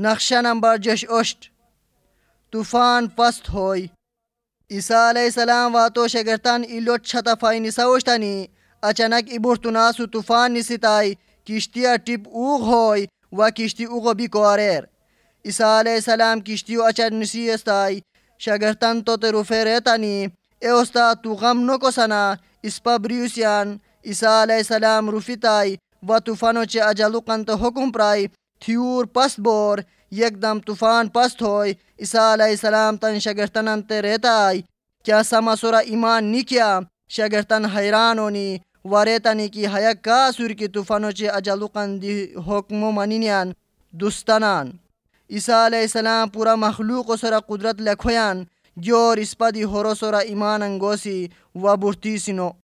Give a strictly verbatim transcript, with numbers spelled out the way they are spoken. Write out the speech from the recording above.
नक्शा नंबर जश ओष्ट तूफान पस्त होय। ईसा अलैहिस्सलाम वातो शगर्तान इलोट छता फाई निसावश्तानी अचानक इबुर्तुनासु तूफान निसिताई किश्तिया टिप ऊग होय व किश्ती उगो बिकोरेर। ईसा अलैहिस्सलाम किश्तियो अचान निसियस्ताई शगर्तान तो ते रुफेरेतानी एओस्ता तू गम नको सना इसपा ब्रियुसियान ईसा अलैहिस्सलाम रुफिताई व तूफानो चे अजलुकन तो हुकुम प्राई थियूर पस्त बोर एकदम तूफान पस्त होय। ईसा अलैहिस्सलाम तन शगर्तनन ते रहताई क्या समसुरा ईमान निकिया शगर्तन हैरान होनी वरेतनी की हया का सुर की तूफानो चे अजलुकन दी हुक्मो मनिनियान दुस्तनान। ईसा अलैहिस्सलाम पूरा मखलूक सोरा कुदरत लखोयान जोर इसपदी होरो सोरा ईमान अंगोसी व बुर्तीसिनो।